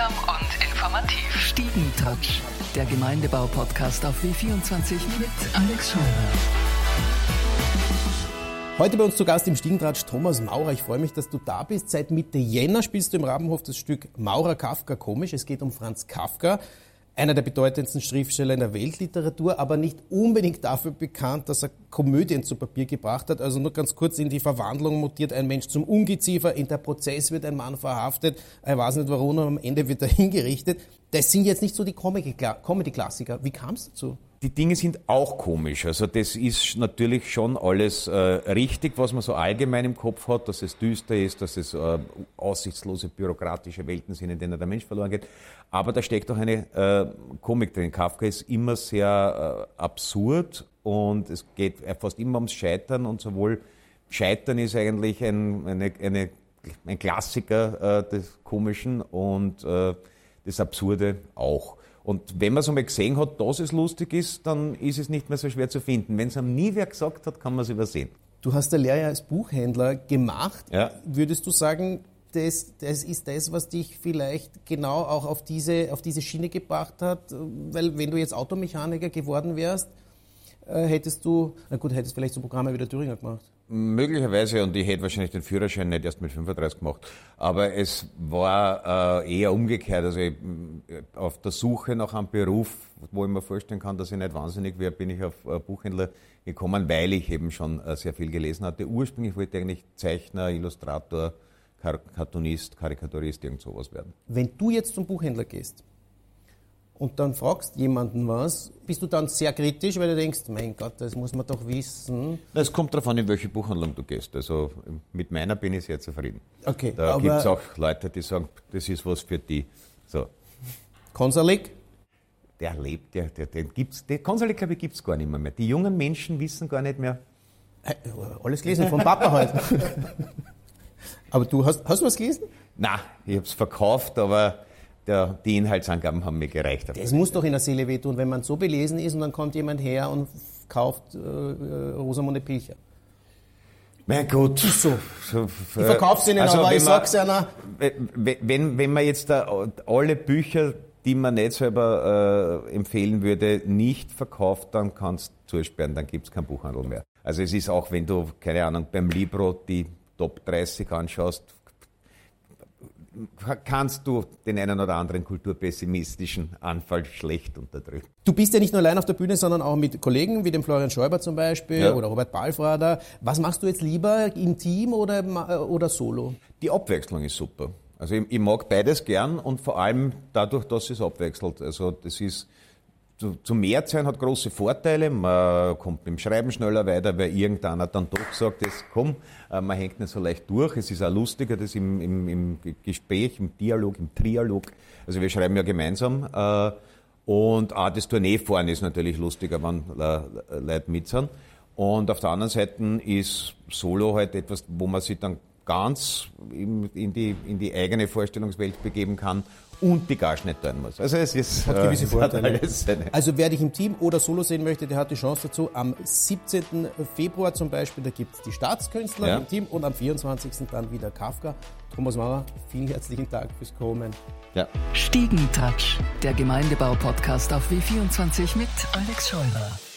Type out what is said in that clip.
Unterhaltsam und informativ. Stiegentouch, der Gemeindebau-Podcast auf W24 mit Alex Scheurer. Heute bei uns zu Gast im Stiegentratsch Thomas Maurer. Ich freue mich, dass du da bist. Seit Mitte Jänner spielst du im Rabenhof das Stück Maurer Kafka komisch. Es geht um Franz Kafka, einer der bedeutendsten Schriftsteller in der Weltliteratur, aber nicht unbedingt dafür bekannt, dass er Komödien zu Papier gebracht hat. Also nur ganz kurz: in die Verwandlung mutiert ein Mensch zum Ungeziefer, in der Prozess wird ein Mann verhaftet, er weiß nicht warum, und am Ende wird er hingerichtet. Das sind jetzt nicht so die Comedy-Klassiker. Wie kam es dazu? Die Dinge sind auch komisch. Also das ist natürlich schon alles richtig, was man so allgemein im Kopf hat, dass es düster ist, dass es aussichtslose bürokratische Welten sind, in denen der Mensch verloren geht. Aber da steckt auch eine Komik drin. Kafka ist immer sehr absurd und es geht fast immer ums Scheitern, und sowohl Scheitern ist eigentlich ein Klassiker des Komischen und das Absurde auch. Und wenn man es einmal gesehen hat, dass es lustig ist, dann ist es nicht mehr so schwer zu finden. Wenn es einem nie wer gesagt hat, kann man es übersehen. Du hast eine Lehre als Buchhändler gemacht. Ja. Würdest du sagen, das ist das, was dich vielleicht genau auch auf diese Schiene gebracht hat? Weil wenn du jetzt Automechaniker geworden wärst, hättest vielleicht so Programme wie der Thüringer gemacht. Möglicherweise, und ich hätte wahrscheinlich den Führerschein nicht erst mit 35 gemacht. Aber es war eher umgekehrt. Also auf der Suche nach einem Beruf, wo ich mir vorstellen kann, dass ich nicht wahnsinnig wäre, bin ich auf Buchhändler gekommen, weil ich eben schon sehr viel gelesen hatte. Ursprünglich wollte ich eigentlich Zeichner, Illustrator, Cartoonist, Karikaturist, irgend sowas werden. Wenn du jetzt zum Buchhändler gehst und dann fragst jemanden was, bist du dann sehr kritisch, weil du denkst, mein Gott, das muss man doch wissen? Es kommt darauf an, in welche Buchhandlung du gehst. Also mit meiner bin ich sehr zufrieden. Okay, da gibt es auch Leute, die sagen, das ist was für die. So. Konsalik? Der lebt, den gibt's. Den Konsalik, glaube ich, gibt es gar nicht mehr. Die jungen Menschen wissen gar nicht mehr. Alles gelesen, von Papa halt. Aber du hast du was gelesen? Nein, ich habe es verkauft, aber die Inhaltsangaben haben mir gereicht. Das muss doch in der Seele wehtun, wenn man so belesen ist und dann kommt jemand her und kauft Rosamunde Pilcher. Mein Gott. So. Ich verkauf's ihnen, also aber ich sag's einer. Wenn man jetzt alle Bücher, die man nicht selber empfehlen würde, nicht verkauft, dann kannst du zusperren, dann gibt's keinen Buchhandel mehr. Also es ist auch, wenn du, keine Ahnung, beim Libro die Top 30 anschaust, kannst du den einen oder anderen kulturpessimistischen Anfall schlecht unterdrücken. Du bist ja nicht nur allein auf der Bühne, sondern auch mit Kollegen wie dem Florian Schäuber zum Beispiel, oder Robert Balfrader. Was machst du jetzt lieber, im Team oder solo? Die Abwechslung ist super. Also ich mag beides gern, und vor allem dadurch, dass es abwechselt. Also das ist zu mehr sein hat große Vorteile. Man kommt beim Schreiben schneller weiter, weil irgendeiner dann doch sagt, komm, man hängt nicht so leicht durch. Es ist auch lustiger, das im Gespräch, im Dialog, im Trialog. Also wir schreiben ja gemeinsam. Und auch das Tourneefahren ist natürlich lustiger, wenn Leute mit sind. Und auf der anderen Seite ist Solo halt etwas, wo man sich dann ganz in die eigene Vorstellungswelt begeben kann und die Gage nicht tun muss. Also es ist hat gewisse Vorteile. Alles also wer dich im Team oder solo sehen möchte, der hat die Chance dazu. Am 17. Februar zum Beispiel, da gibt es die Staatskünstler im Team, und am 24. dann wieder Kafka. Thomas Maurer, vielen herzlichen Dank fürs Kommen. Ja. Stiegentouch, der Gemeindebau-Podcast auf W24 mit Alex Scheurer.